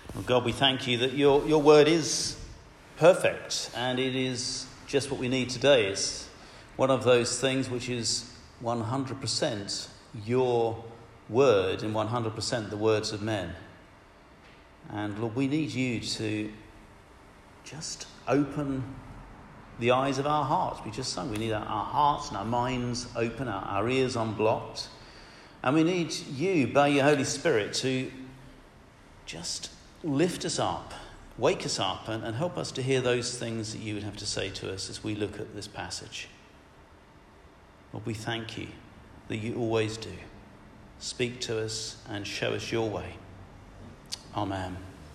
Well, God, we thank you that your word is perfect and it is just what we need today. It's one of those things which is 100% your word and 100% the words of men. And Lord, we need you to just open the eyes of our hearts. We just sung, we need our hearts and our minds open, our ears unblocked. And we need you, by your Holy Spirit, to just lift us up, wake us up, and help us to hear those things that you would have to say to us as we look at this passage. Lord, we thank you that you always do. Speak to us and show us your way. Amen.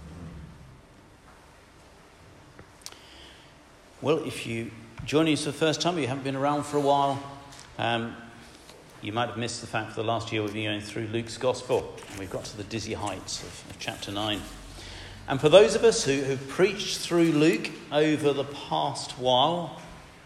Well, if you join us for the first time, you haven't been around for a while, you might have missed the fact that the last year we've been going through Luke's Gospel, and we've got to the dizzy heights of chapter 9. And for those of us who've preached through Luke over the past while,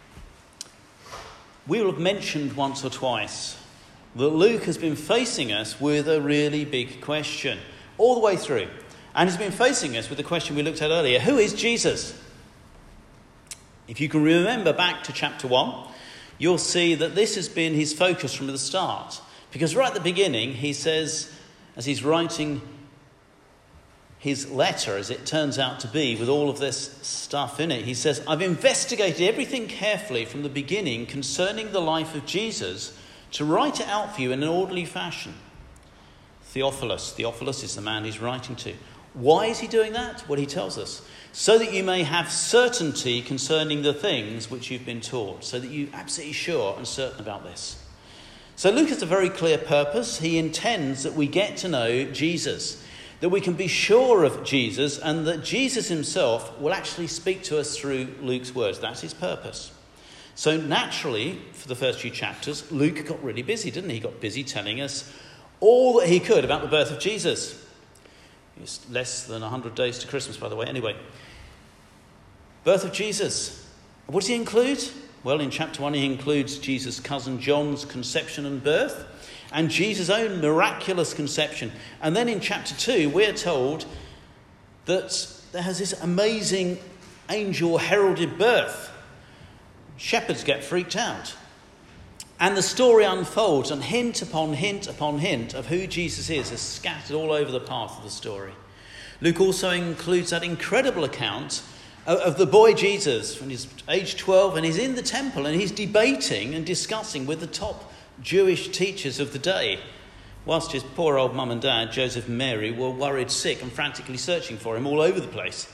we will have mentioned once or twice that Luke has been facing us with a really big question all the way through. And he's been facing us with the question we looked at earlier: who is Jesus? If you can remember back to chapter 1, you'll see that this has been his focus from the start. Because right at the beginning, he says, as he's writing his letter, as it turns out to be, with all of this stuff in it, he says, I've investigated everything carefully from the beginning concerning the life of Jesus to write it out for you in an orderly fashion. Theophilus is the man he's writing to. Why is he doing that? Well, he tells us, so that you may have certainty concerning the things which you've been taught, so that you're absolutely sure and certain about this. So Luke has a very clear purpose. He intends that we get to know Jesus, that we can be sure of Jesus, and that Jesus himself will actually speak to us through Luke's words. That's his purpose. So naturally, for the first few chapters, Luke got really busy, didn't he? He got busy telling us all that he could about the birth of Jesus. It's less than 100 days to Christmas, by the way. Anyway, birth of Jesus. What does he include? Well, in chapter 1, he includes Jesus' cousin John's conception and birth, and Jesus' own miraculous conception. And then in chapter 2, we're told that there has this amazing angel heralded birth. Shepherds get freaked out. And the story unfolds, and hint upon hint upon hint of who Jesus is scattered all over the path of the story. Luke also includes that incredible account of the boy Jesus when he's age 12, and he's in the temple and he's debating and discussing with the top Jewish teachers of the day, whilst his poor old mum and dad, Joseph and Mary, were worried sick and frantically searching for him all over the place.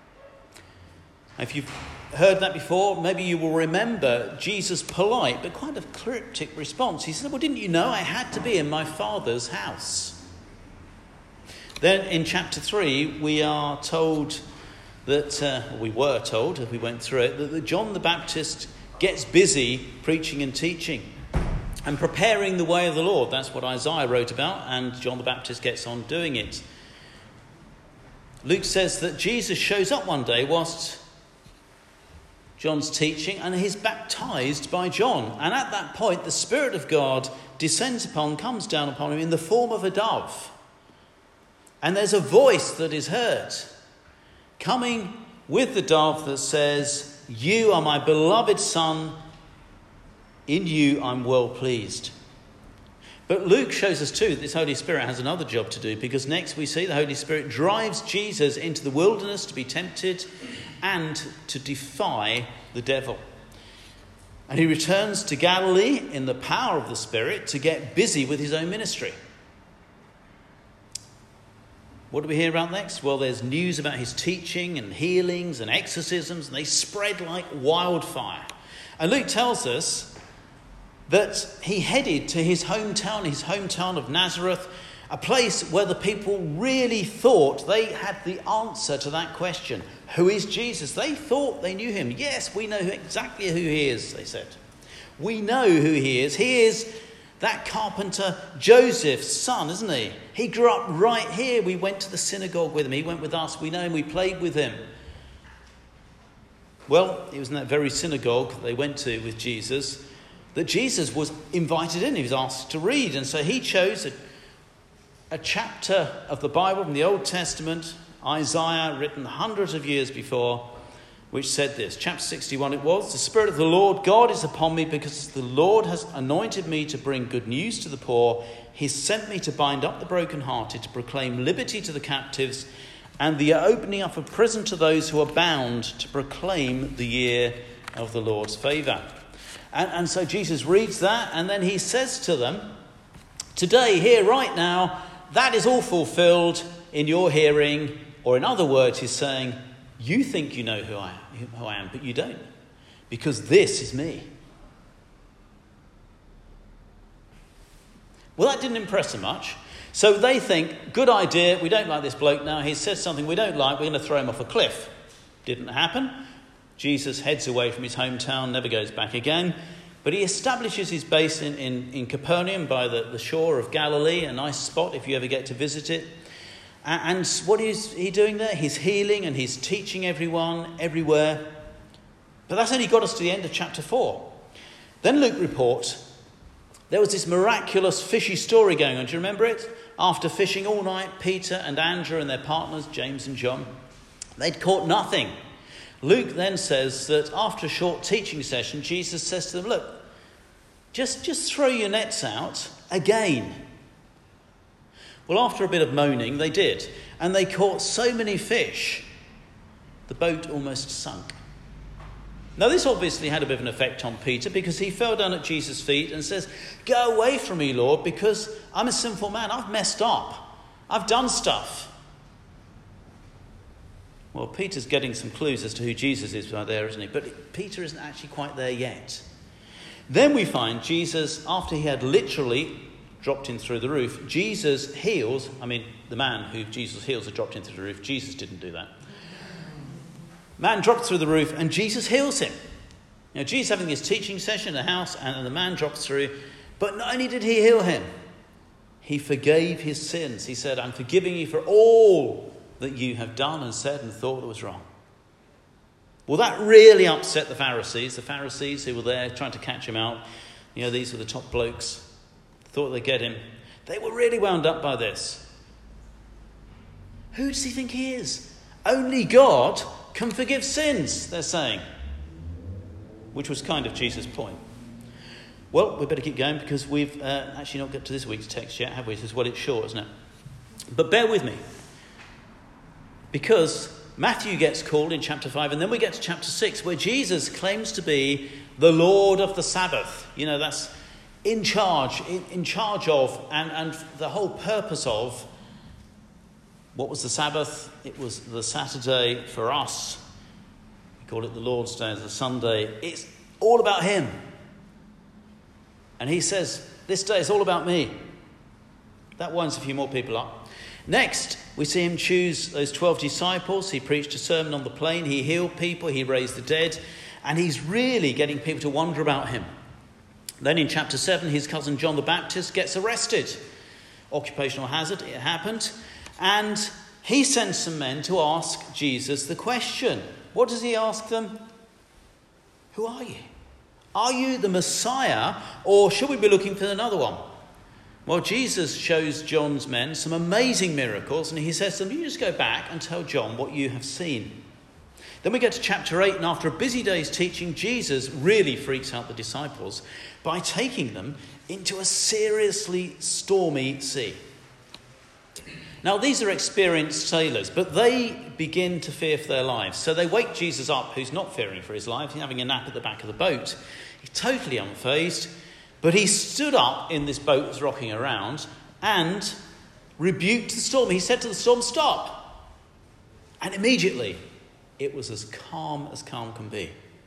If you've heard that before, maybe you will remember Jesus' polite but quite a cryptic response. He said, well, didn't you know I had to be in my Father's house? Then in chapter 3, we are told that, we were told as we went through it, that John the Baptist gets busy preaching and teaching and preparing the way of the Lord. That's what Isaiah wrote about, and John the Baptist gets on doing it. Luke says that Jesus shows up one day whilst John's teaching, and he's baptized by John. And at that point, the Spirit of God comes down upon him in the form of a dove. And there's a voice that is heard coming with the dove that says, you are my beloved Son, in you I'm well pleased. But Luke shows us too that this Holy Spirit has another job to do, because next we see the Holy Spirit drives Jesus into the wilderness to be tempted and to defy the devil. And he returns to Galilee in the power of the Spirit to get busy with his own ministry. What do we hear about next? Well, there's news about his teaching and healings and exorcisms, and they spread like wildfire. And Luke tells us that he headed to his hometown of Nazareth, a place where the people really thought they had the answer to that question. Who is Jesus? They thought they knew him. Yes, we know exactly who he is, they said. We know who he is. He is that carpenter Joseph's son, isn't he? He grew up right here. We went to the synagogue with him. He went with us. We know him. We played with him. Well, it was in that very synagogue they went to with Jesus that Jesus was invited in. He was asked to read. And so he chose a chapter of the Bible from the Old Testament, Isaiah, written hundreds of years before, which said this. Chapter 61 it was, "The Spirit of the Lord God is upon me, because the Lord has anointed me to bring good news to the poor. He sent me to bind up the brokenhearted, to proclaim liberty to the captives, and the opening up of prison to those who are bound, to proclaim the year of the Lord's favour." And so Jesus reads that, and then he says to them, today, here, right now, that is all fulfilled in your hearing. Or in other words, he's saying, you think you know who I am, but you don't. Because this is me. Well, that didn't impress them much. So they think, good idea, we don't like this bloke now. He says something we don't like, we're going to throw him off a cliff. Didn't happen. Jesus heads away from his hometown, never goes back again. But he establishes his base in Capernaum by the shore of Galilee, a nice spot if you ever get to visit it. And what is he doing there? He's healing and he's teaching everyone, everywhere. But that's only got us to the end of chapter 4. Then Luke reports there was this miraculous fishy story going on. Do you remember it? After fishing all night, Peter and Andrew and their partners, James and John, they'd caught nothing. Luke then says that after a short teaching session, Jesus says to them, look, just throw your nets out again. Well, after a bit of moaning, they did. And they caught so many fish, the boat almost sunk. Now, this obviously had a bit of an effect on Peter, because he fell down at Jesus' feet and says, go away from me, Lord, because I'm a sinful man. I've messed up. I've done stuff. Well, Peter's getting some clues as to who Jesus is right there, isn't he? But Peter isn't actually quite there yet. Then we find Jesus, after he had literally dropped in through the roof, Jesus heals. I mean, the man who Jesus heals had dropped in through the roof. Jesus didn't do that. Man dropped through the roof and Jesus heals him. Now, Jesus having his teaching session in the house, and the man drops through. But not only did he heal him, he forgave his sins. He said, I'm forgiving you for all that you have done and said and thought that was wrong. Well, that really upset the Pharisees who were there trying to catch him out. You know, these were the top blokes. Thought they'd get him. They were really wound up by this. Who does he think he is? Only God can forgive sins, they're saying. Which was kind of Jesus' point. Well, we better keep going, because we've actually not got to this week's text yet, have we? Well, it's short, isn't it? But bear with me. Because Matthew gets called in chapter 5, and then we get to chapter 6, where Jesus claims to be the Lord of the Sabbath. You know, that's in charge of, and the whole purpose of. What was the Sabbath? It was the Saturday for us. We call it the Lord's Day, the Sunday. It's all about him. And he says, this day is all about me. That winds a few more people up. Next, we see him choose those 12 disciples. He preached a sermon on the plain. He healed people. He raised the dead. And he's really getting people to wonder about him. Then in chapter 7, his cousin John the Baptist gets arrested. Occupational hazard, it happened. And he sends some men to ask Jesus the question. What does he ask them? Who are you? Are you the Messiah, or should we be looking for another one? Well, Jesus shows John's men some amazing miracles, and he says to them, you just go back and tell John what you have seen. Then we get to chapter 8, and after a busy day's teaching, Jesus really freaks out the disciples by taking them into a seriously stormy sea. Now, these are experienced sailors, but they begin to fear for their lives. So they wake Jesus up, who's not fearing for his life. He's having a nap at the back of the boat. He's totally unfazed. But he stood up in this boat that's rocking around and rebuked the storm. He said to the storm, stop. And immediately, it was as calm can be.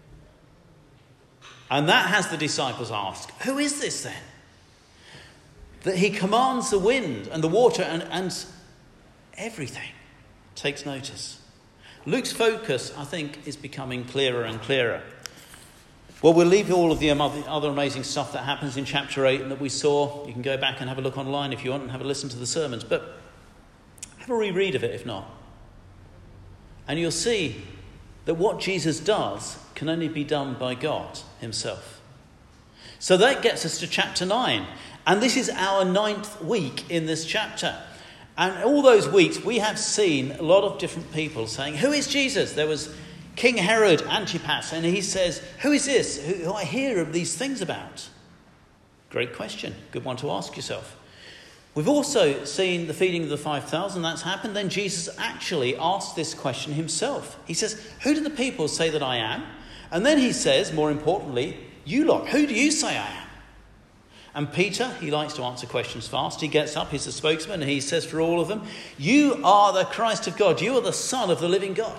And that has the disciples ask, who is this then? That he commands the wind and the water and everything takes notice. Luke's focus, I think, is becoming clearer and clearer. Well, we'll leave all of the other amazing stuff that happens in chapter 8 and that we saw. You can go back and have a look online if you want and have a listen to the sermons. But have a reread of it if not. And you'll see that what Jesus does can only be done by God himself. So that gets us to chapter 9. And this is our 9th week in this chapter. And all those weeks, we have seen a lot of different people saying, who is Jesus? There was King Herod Antipas, and he says, who is this who I hear of these things about? Great question. Good one to ask yourself. We've also seen the feeding of the 5,000. That's happened. Then Jesus actually asked this question himself. He says, who do the people say that I am? And then he says, more importantly, you lot, who do you say I am? And Peter, he likes to answer questions fast. He gets up, he's the spokesman, and he says for all of them, you are the Christ of God. You are the Son of the living God.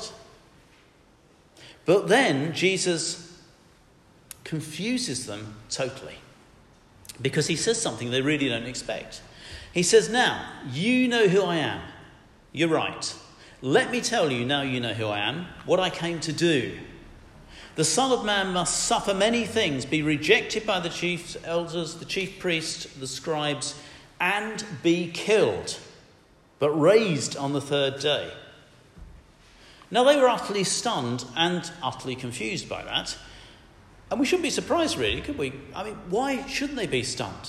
But then Jesus confuses them totally, because he says something they really don't expect. He says, now, you know who I am. You're right. Let me tell you, now you know who I am, what I came to do. The Son of Man must suffer many things, be rejected by the chief elders, the chief priests, the scribes, and be killed, but raised on the third day. Now they were utterly stunned and utterly confused by that. And we shouldn't be surprised, really, could we? I mean, why shouldn't they be stunned?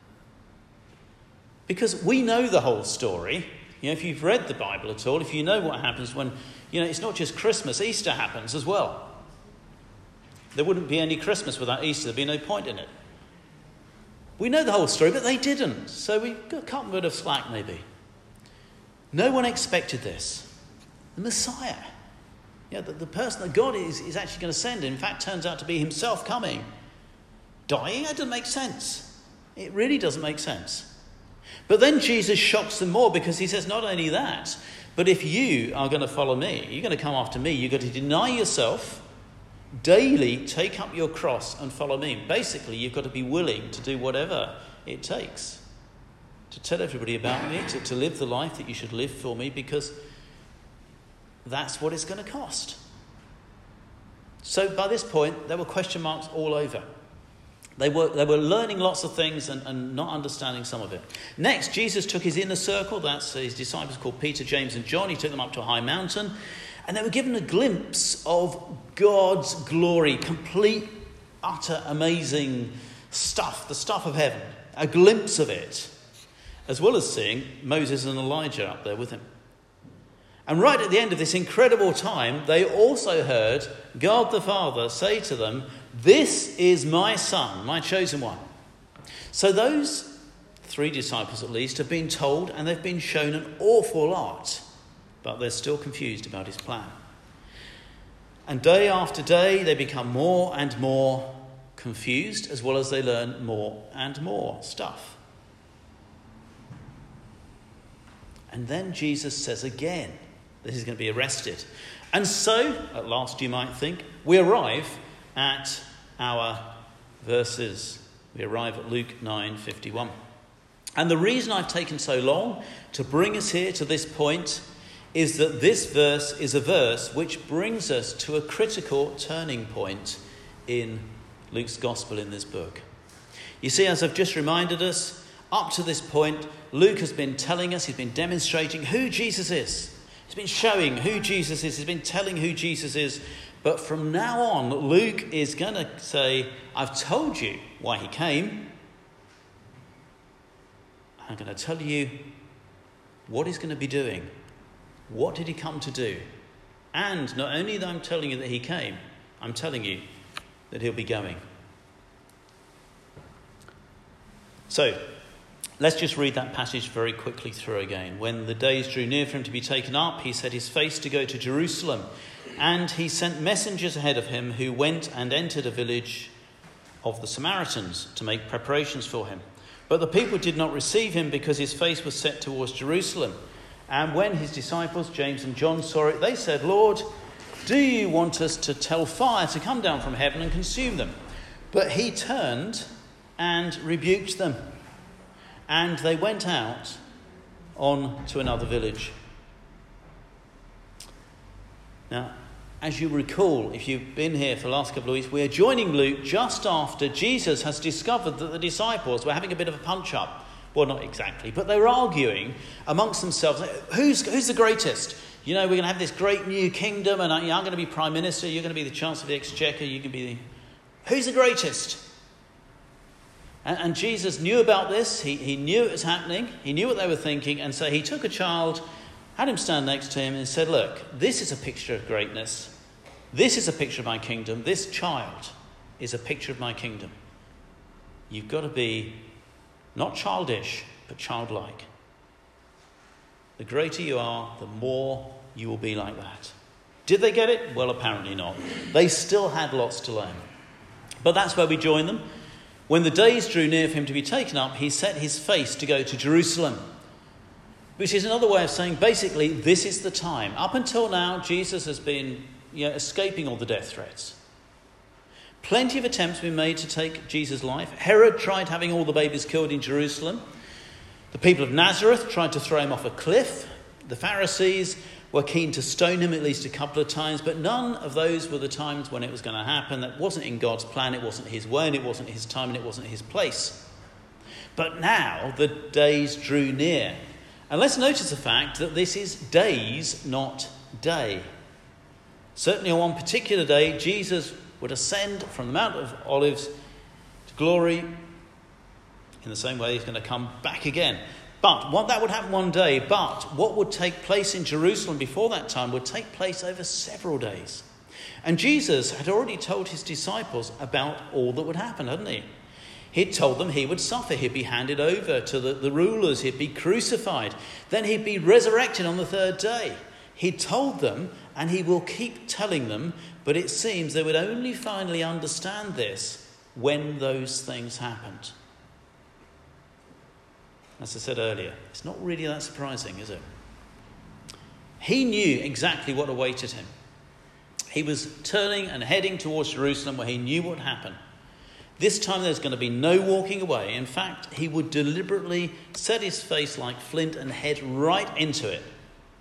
Because we know the whole story. You know, if you've read the Bible at all, if you know what happens when, it's not just Christmas, Easter happens as well. There wouldn't be any Christmas without Easter. There'd be no point in it. We know the whole story, but they didn't. So we got a couple bit of slack, maybe. No one expected this. The Messiah. The person that God is actually going to send, in fact, turns out to be himself coming. Dying? That doesn't make sense. It really doesn't make sense. But then Jesus shocks them more, because he says, not only that, but if you are going to follow me, you're going to come after me, you've got to deny yourself, daily take up your cross and follow me. Basically, you've got to be willing to do whatever it takes to tell everybody about me, to live the life that you should live for me, because that's what it's going to cost. So by this point, there were question marks all over. They were learning lots of things and not understanding some of it. Next, Jesus took his inner circle, that's his disciples called Peter, James and John. He took them up to a high mountain, and they were given a glimpse of God's glory, complete, utter, amazing stuff, the stuff of heaven, a glimpse of it, as well as seeing Moses and Elijah up there with him. And right at the end of this incredible time, they also heard God the Father say to them, this is my Son, my chosen one. So those 3 disciples at least have been told, and they've been shown an awful lot, but they're still confused about his plan. And day after day, they become more and more confused, as well as they learn more and more stuff. And then Jesus says again that he's going to be arrested. And so, at last you might think, we arrive at our verses. We arrive at Luke 9:51. And the reason I've taken so long to bring us here to this point is that this verse is a verse which brings us to a critical turning point in Luke's gospel in this book. You see, as I've just reminded us, up to this point, Luke has been telling us, he's been demonstrating who Jesus is. He's been showing who Jesus is. He's been telling who Jesus is. But from now on, Luke is going to say, I've told you why he came. I'm going to tell you what he's going to be doing. What did he come to do? And not only that I'm telling you that he came, I'm telling you that he'll be going. So, let's just read that passage very quickly through again. When the days drew near for him to be taken up, he set his face to go to Jerusalem. And he sent messengers ahead of him who went and entered a village of the Samaritans to make preparations for him. But the people did not receive him because his face was set towards Jerusalem. And when his disciples, James and John, saw it, they said, Lord, do you want us to tell fire to come down from heaven and consume them? But he turned and rebuked them. And they went out on to another village. Now, as you recall, if you've been here for the last couple of weeks, we are joining Luke just after Jesus has discovered that the disciples were having a bit of a punch-up. Well, not exactly, but they were arguing amongst themselves. Who's the greatest? You know, we're going to have this great new kingdom, and I'm going to be prime minister. You're going to be the chancellor of the exchequer. You can be who's the greatest? And Jesus knew about this. He knew it was happening. He knew what they were thinking. And so he took a child, had him stand next to him and said, look, this is a picture of greatness. This is a picture of my kingdom. This child is a picture of my kingdom. You've got to be not childish, but childlike. The greater you are, the more you will be like that. Did they get it? Well, apparently not. They still had lots to learn. But that's where we join them. When the days drew near for him to be taken up, he set his face to go to Jerusalem, which is another way of saying, basically, this is the time. Up until now, Jesus has been escaping all the death threats. Plenty of attempts have been made to take Jesus' life. Herod tried having all the babies killed in Jerusalem. The people of Nazareth tried to throw him off a cliff. The Pharisees were keen to stone him at least a couple of times, but none of those were the times when it was going to happen. That wasn't in God's plan, it wasn't his way, and it wasn't his time, and it wasn't his place. But now the days drew near. And let's notice the fact that this is days, not day. Certainly on one particular day, Jesus would ascend from the Mount of Olives to glory. In the same way, he's going to come back again. But that would happen one day. But what would take place in Jerusalem before that time would take place over several days. And Jesus had already told his disciples about all that would happen, hadn't he? He'd told them he would suffer. He'd be handed over to the rulers. He'd be crucified. Then he'd be resurrected on the third day. He told them, and he will keep telling them, but it seems they would only finally understand this when those things happened. As I said earlier, it's not really that surprising, is it? He knew exactly what awaited him. He was turning and heading towards Jerusalem where he knew what would happen. This time there's going to be no walking away. In fact, he would deliberately set his face like flint and head right into it.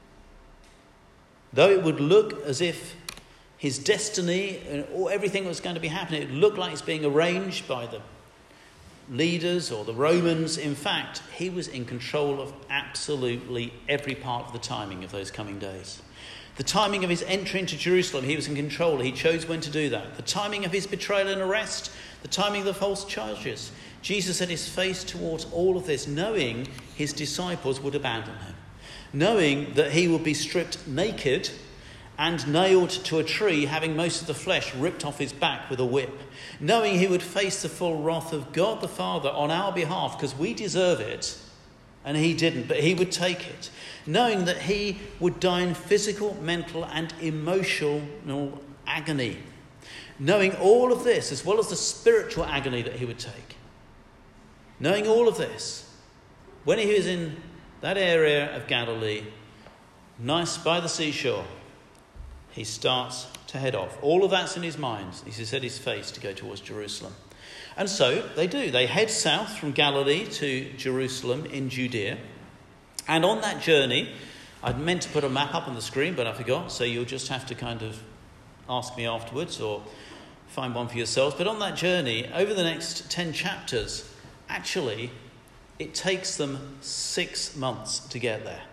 Though it would look as if his destiny and everything that was going to be happening, it looked like it's being arranged by the leaders or the Romans. In fact, he was in control of absolutely every part of the timing of those coming days. The timing of his entry into Jerusalem, he was in control. He chose when to do that. The timing of his betrayal and arrest, the timing of the false charges. Jesus set his face towards all of this, knowing his disciples would abandon him, knowing that he would be stripped naked and nailed to a tree, having most of the flesh ripped off his back with a whip, knowing he would face the full wrath of God the Father on our behalf because we deserve it and he didn't, but he would take it, knowing that he would die in physical, mental and emotional agony, knowing all of this as well as the spiritual agony that he would take. Knowing all of this, when he was in that area of Galilee, nice by the seashore, he starts to head off. All of that's in his mind. He set his face to go towards Jerusalem. And so they do. They head south from Galilee to Jerusalem in Judea. And on that journey, I'd meant to put a map up on the screen, but I forgot. So you'll just have to kind of ask me afterwards or find one for yourselves. But on that journey, over the next 10 chapters, actually, it takes them 6 months to get there.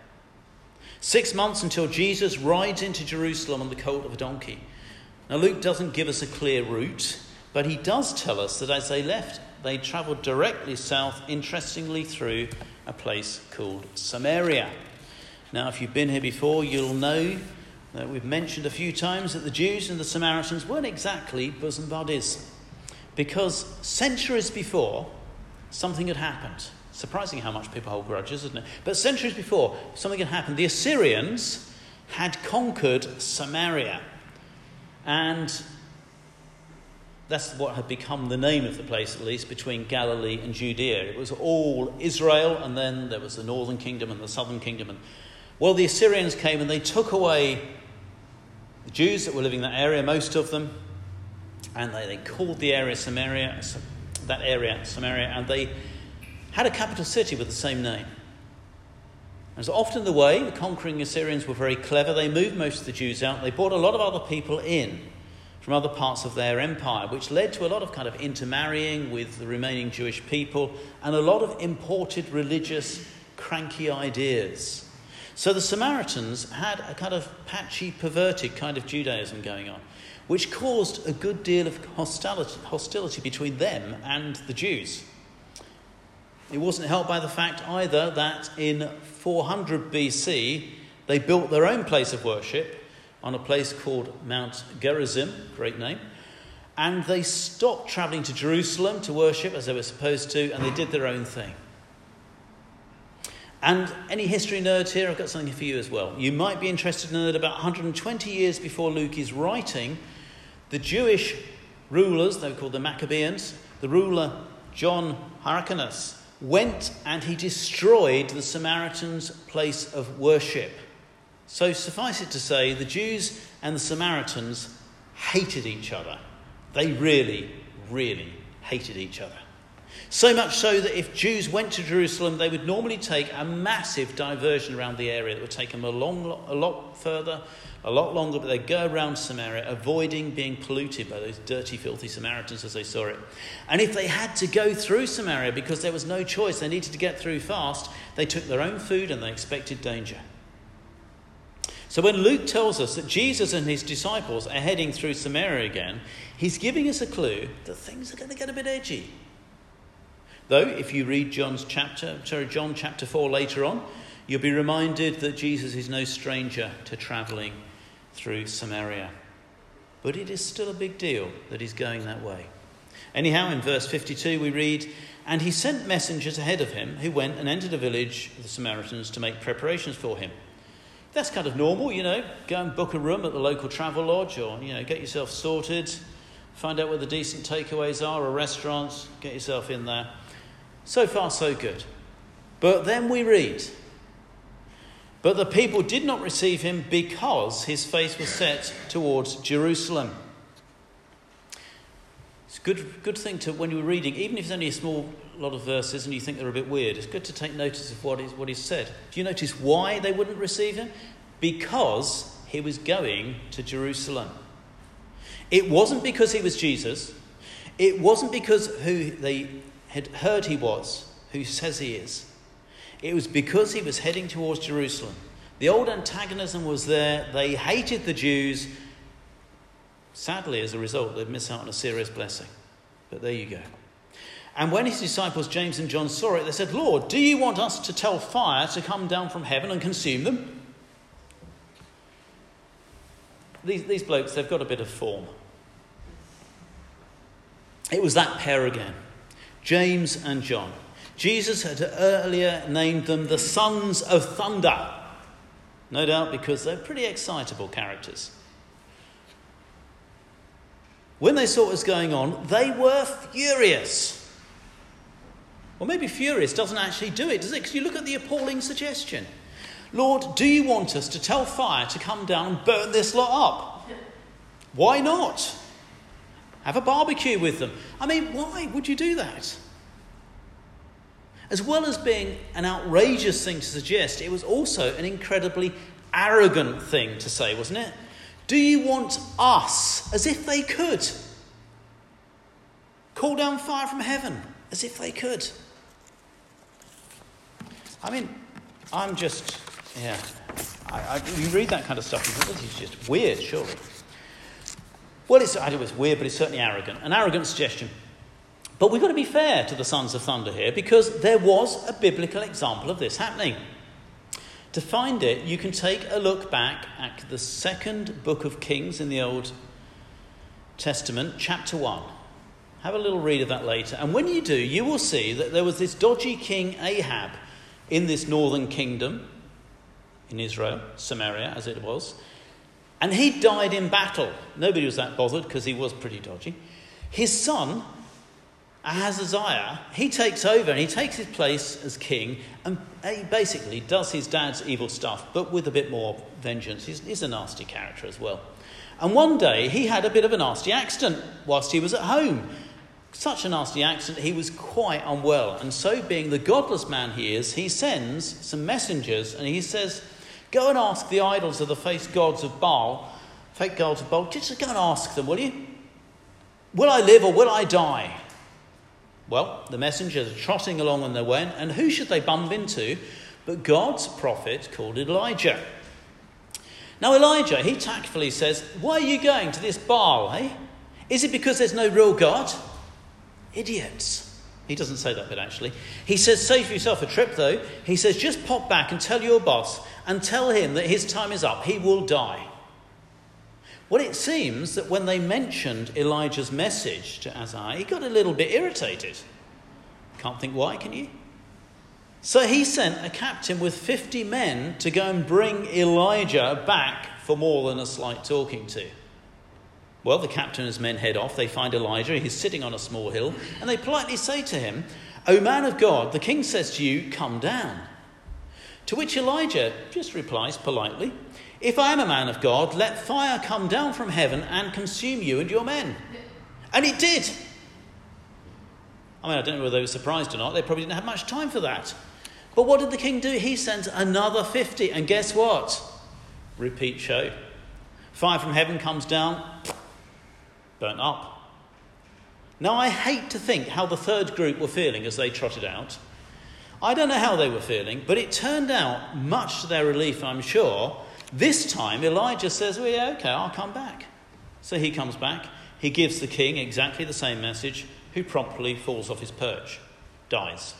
6 months until Jesus rides into Jerusalem on the colt of a donkey. Now, Luke doesn't give us a clear route, but he does tell us that as they left, they travelled directly south, interestingly, through a place called Samaria. Now, if you've been here before, you'll know that we've mentioned a few times that the Jews and the Samaritans weren't exactly bosom buddies, because centuries before, something had happened. Surprising how much people hold grudges, isn't it? But centuries before, something had happened. The Assyrians had conquered Samaria. And that's what had become the name of the place, at least, between Galilee and Judea. It was all Israel, and then there was the northern kingdom and the southern kingdom. And, well, the Assyrians came and they took away the Jews that were living in that area, most of them, and they called the area Samaria, and they had a capital city with the same name. As often the way, the conquering Assyrians were very clever. They moved most of the Jews out. They brought a lot of other people in from other parts of their empire, which led to a lot of kind of intermarrying with the remaining Jewish people and a lot of imported religious cranky ideas. So the Samaritans had a kind of patchy, perverted kind of Judaism going on, which caused a good deal of hostility between them and the Jews. It wasn't helped by the fact either that in 400 BC they built their own place of worship on a place called Mount Gerizim, great name, and they stopped travelling to Jerusalem to worship as they were supposed to, and they did their own thing. And any history nerds here, I've got something for you as well. You might be interested to know that about 120 years before Luke is writing, the Jewish rulers, they were called the Maccabeans, the ruler John Hyrcanus, went and he destroyed the Samaritans' place of worship. So suffice it to say, the Jews and the Samaritans hated each other. They really, really hated each other. So much so that if Jews went to Jerusalem, they would normally take a massive diversion around the area that would take them a lot further, a lot longer, but they'd go around Samaria, avoiding being polluted by those dirty, filthy Samaritans as they saw it. And if they had to go through Samaria because there was no choice, they needed to get through fast, they took their own food and they expected danger. So when Luke tells us that Jesus and his disciples are heading through Samaria again, he's giving us a clue that things are going to get a bit edgy. Though, if you read John chapter 4 later on, you'll be reminded that Jesus is no stranger to travelling through Samaria. But it is still a big deal that he's going that way. Anyhow, in verse 52 we read, "And he sent messengers ahead of him who went and entered a village of the Samaritans to make preparations for him." That's kind of normal, go and book a room at the local travel lodge or, get yourself sorted, find out where the decent takeaways are or restaurants, get yourself in there. So far, so good. But then we read, "But the people did not receive him because his face was set towards Jerusalem." It's a good thing to, when you're reading, even if it's only a small lot of verses and you think they're a bit weird, it's good to take notice of what he's said. Do you notice why they wouldn't receive him? Because he was going to Jerusalem. It wasn't because he was Jesus. It wasn't because who they had heard he was, who says he is. It was because he was heading towards Jerusalem. The old antagonism was there. They hated the Jews. Sadly, as a result, they'd miss out on a serious blessing. But there you go. And when his disciples, James and John, saw it, they said, "Lord, do you want us to tell fire to come down from heaven and consume them?" These blokes, they've got a bit of form. It was that pair again. James and John. Jesus had earlier named them the sons of thunder. No doubt because they're pretty excitable characters. When they saw what was going on, they were furious. Well, maybe furious doesn't actually do it, does it? Because you look at the appalling suggestion. "Lord, do you want us to tell fire to come down and burn this lot up?" Why not? Have a barbecue with them. I mean, why would you do that? As well as being an outrageous thing to suggest, it was also an incredibly arrogant thing to say, wasn't it? Do you want us, as if they could, call down fire from heaven, as if they could? I mean, I'm just, you read that kind of stuff and think, this is just weird, surely. Well, I know it's weird, but it's certainly arrogant. An arrogant suggestion. But we've got to be fair to the sons of thunder here, because there was a biblical example of this happening. To find it, you can take a look back at the second book of Kings in the Old Testament, chapter 1. Have a little read of that later. And when you do, you will see that there was this dodgy king Ahab in this northern kingdom, in Israel, Samaria as it was. And he died in battle. Nobody was that bothered because he was pretty dodgy. His son, Ahaziah, he takes over and he takes his place as king, and he basically does his dad's evil stuff, but with a bit more vengeance. He's a nasty character as well. And one day he had a bit of a nasty accident whilst he was at home. Such a nasty accident, he was quite unwell. And so, being the godless man he is, he sends some messengers and he says, "Go and ask the idols of the fake gods of Baal, just go and ask them, will you? Will I live or will I die?" Well, the messengers are trotting along on their way, and who should they bump into but God's prophet called Elijah. Now Elijah, he tactfully says, "Why are you going to this Baal, eh? Is it because there's no real God?" Idiots. He doesn't say that bit actually. He says, save yourself a trip though. He says, just pop back and tell your boss and tell him that his time is up. He will die. Well, it seems that when they mentioned Elijah's message to Ahaziah, he got a little bit irritated. Can't think why, can you? So he sent a captain with 50 men to go and bring Elijah back for more than a slight talking to. Well, the captain and his men head off. They find Elijah. He's sitting on a small hill. And they politely say to him, O man of God, the king says to you, come down. To which Elijah just replies politely, if I am a man of God, let fire come down from heaven and consume you and your men. And it did. I mean, I don't know whether they were surprised or not. They probably didn't have much time for that. But what did the king do? He sent another 50. And guess what? Repeat show. Fire from heaven comes down, burnt up. Now, I hate to think how the third group were feeling as they trotted out. I don't know how they were feeling, but it turned out, much to their relief, I'm sure, this time Elijah says, well, yeah, okay, I'll come back. So he comes back. He gives the king exactly the same message, who promptly falls off his perch, dies.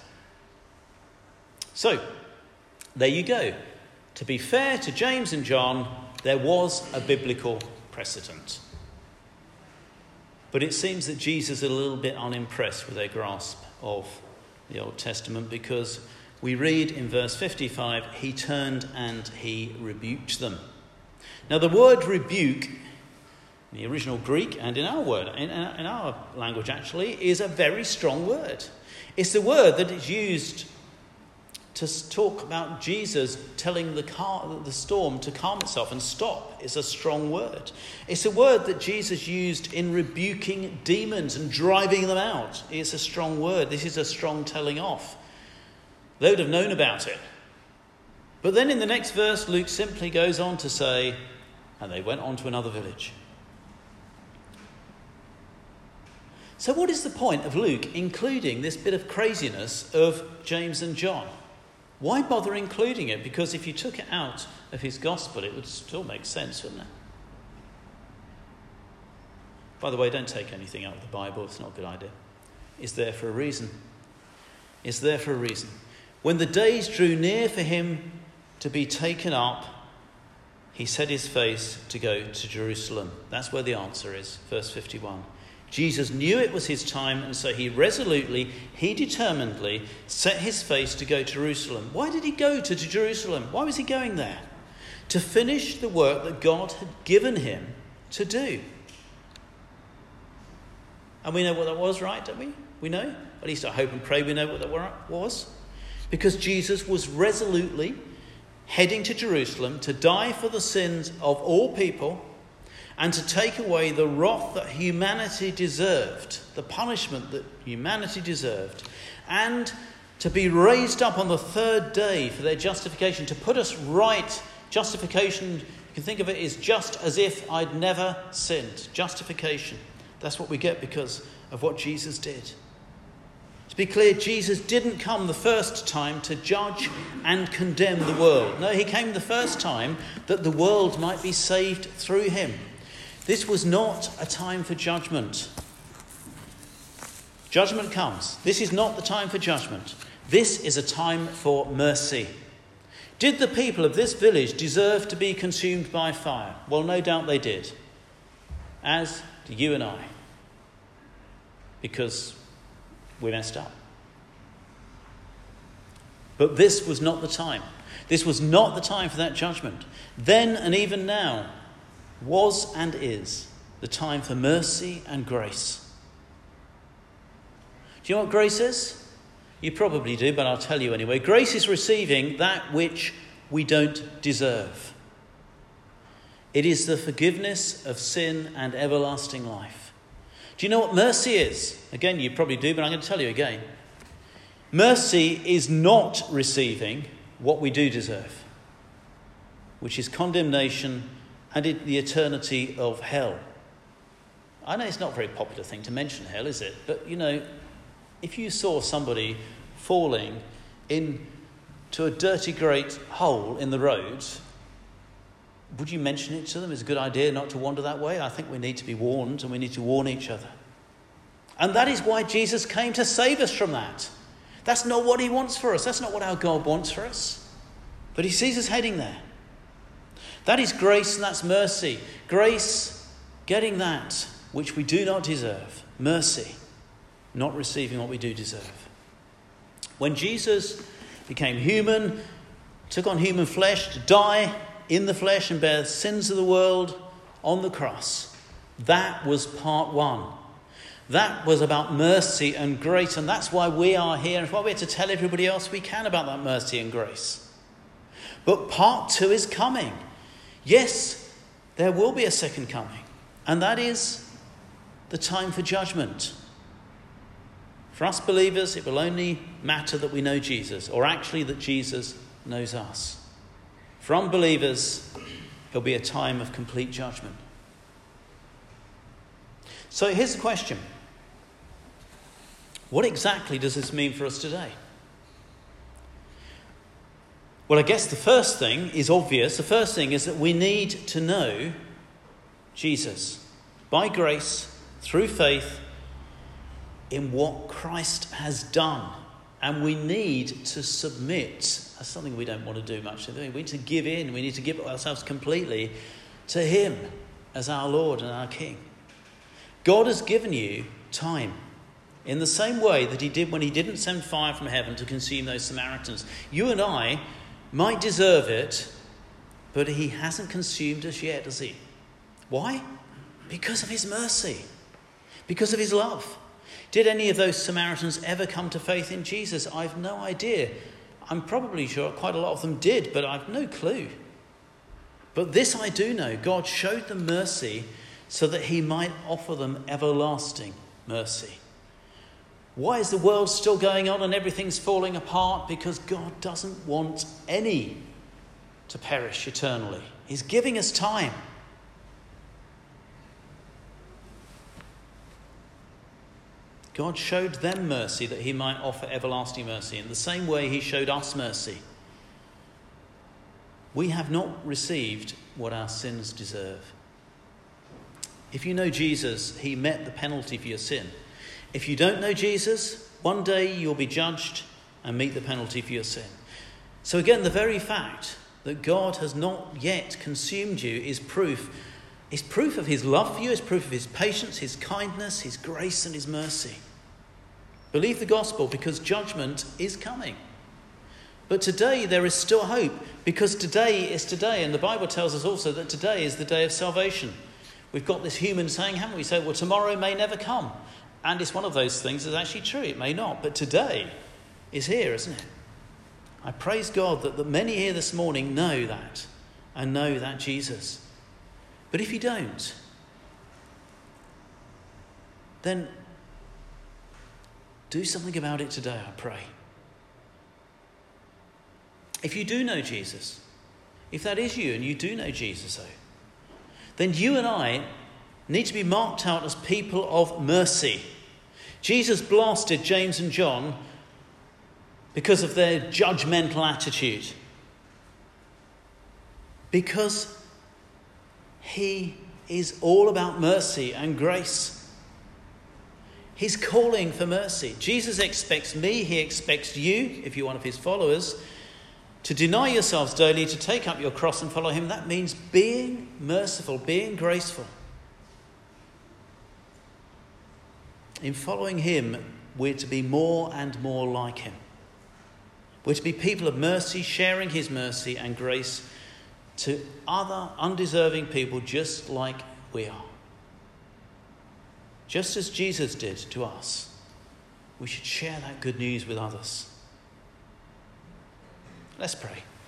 So, there you go. To be fair to James and John, there was a biblical precedent. But it seems that Jesus is a little bit unimpressed with their grasp of the Old Testament, because we read in verse 55, he turned and he rebuked them. Now the word rebuke, in the original Greek and in our language actually, is a very strong word. It's the word that is used to talk about Jesus telling the storm to calm itself and stop. It's a strong word. It's a word that Jesus used in rebuking demons and driving them out. It's a strong word. This is a strong telling off. They would have known about it. But then in the next verse, Luke simply goes on to say, and they went on to another village. So what is the point of Luke including this bit of craziness of James and John? Why bother including it? Because if you took it out of his gospel, it would still make sense, wouldn't it? By the way, don't take anything out of the Bible. It's not a good idea. It's there for a reason. It's there for a reason. When the days drew near for him to be taken up, he set his face to go to Jerusalem. That's where the answer is, verse 51. Jesus knew it was his time, and so he determinedly set his face to go to Jerusalem. Why did he go to Jerusalem? Why was he going there? To finish the work that God had given him to do. And we know what that was, right, don't we? We know. At least I hope and pray we know what that was. Because Jesus was resolutely heading to Jerusalem to die for the sins of all people and to take away the wrath that humanity deserved, the punishment that humanity deserved, and to be raised up on the third day for their justification, to put us right. Justification, you can think of it as just as if I'd never sinned. Justification. That's what we get because of what Jesus did. To be clear, Jesus didn't come the first time to judge and condemn the world. No, he came the first time that the world might be saved through him. This was not a time for judgment. Judgment comes. This is not the time for judgment. This is a time for mercy. Did the people of this village deserve to be consumed by fire? Well, no doubt they did. As do you and I. Because we messed up. But this was not the time. This was not the time for that judgment. Then and even now was and is the time for mercy and grace. Do you know what grace is? You probably do, but I'll tell you anyway. Grace is receiving that which we don't deserve. It is the forgiveness of sin and everlasting life. Do you know what mercy is? Again, you probably do, but I'm going to tell you again. Mercy is not receiving what we do deserve, which is condemnation and the eternity of hell. I know it's not a very popular thing to mention hell, is it? But, you know, if you saw somebody falling into a dirty great hole in the road, would you mention it to them? It's a good idea not to wander that way. I think we need to be warned, and we need to warn each other. And that is why Jesus came to save us from that. That's not what he wants for us. That's not what our God wants for us. But he sees us heading there. That is grace and that's mercy. Grace, getting that which we do not deserve. Mercy, not receiving what we do deserve. When Jesus became human, took on human flesh to die in the flesh and bear the sins of the world on the cross, that was part one. That was about mercy and grace, and that's why we are here, and why we have to tell everybody else we can about that mercy and grace. But part two is coming. Yes, there will be a second coming, and that is the time for judgment. For us believers, it will only matter that we know Jesus, or actually that Jesus knows us. For unbelievers, it'll be a time of complete judgment. So here's the question. What exactly does this mean for us today? Well, I guess the first thing is obvious. The first thing is that we need to know Jesus by grace, through faith, in what Christ has done. And we need to submit. That's something we don't want to do much. We need to give in. We need to give ourselves completely to him as our Lord and our King. God has given you time in the same way that he did when he didn't send fire from heaven to consume those Samaritans. You and I might deserve it, but he hasn't consumed us yet, has he? Why? Because of his mercy, because of his love. Did any of those Samaritans ever come to faith in Jesus? I've no idea. I'm probably sure quite a lot of them did, but I've no clue. But this I do know. God showed them mercy so that he might offer them everlasting mercy. Why is the world still going on and everything's falling apart? Because God doesn't want any to perish eternally. He's giving us time. God showed them mercy that he might offer everlasting mercy. In the same way he showed us mercy. We have not received what our sins deserve. If you know Jesus, he met the penalty for your sin. If you don't know Jesus, one day you'll be judged and meet the penalty for your sin. So again, the very fact that God has not yet consumed you is proof of his love for you, is proof of his patience, his kindness, his grace and his mercy. Believe the gospel because judgment is coming. But today there is still hope because today is today. And the Bible tells us also that today is the day of salvation. We've got this human saying, haven't we? Say, well, tomorrow may never come. And it's one of those things that's actually true. It may not. But today is here, isn't it? I praise God that many here this morning know that and know that Jesus. But if you don't, then do something about it today, I pray. If you do know Jesus, if that is you and you do know Jesus, though, then you and I need to be marked out as people of mercy. Jesus blasted James and John because of their judgmental attitude. Because he is all about mercy and grace. He's calling for mercy. Jesus expects me, he expects you, if you're one of his followers, to deny yourselves daily, to take up your cross and follow him. That means being merciful, being graceful. In following him, we're to be more and more like him. We're to be people of mercy, sharing his mercy and grace to other undeserving people just like we are. Just as Jesus did to us, we should share that good news with others. Let's pray.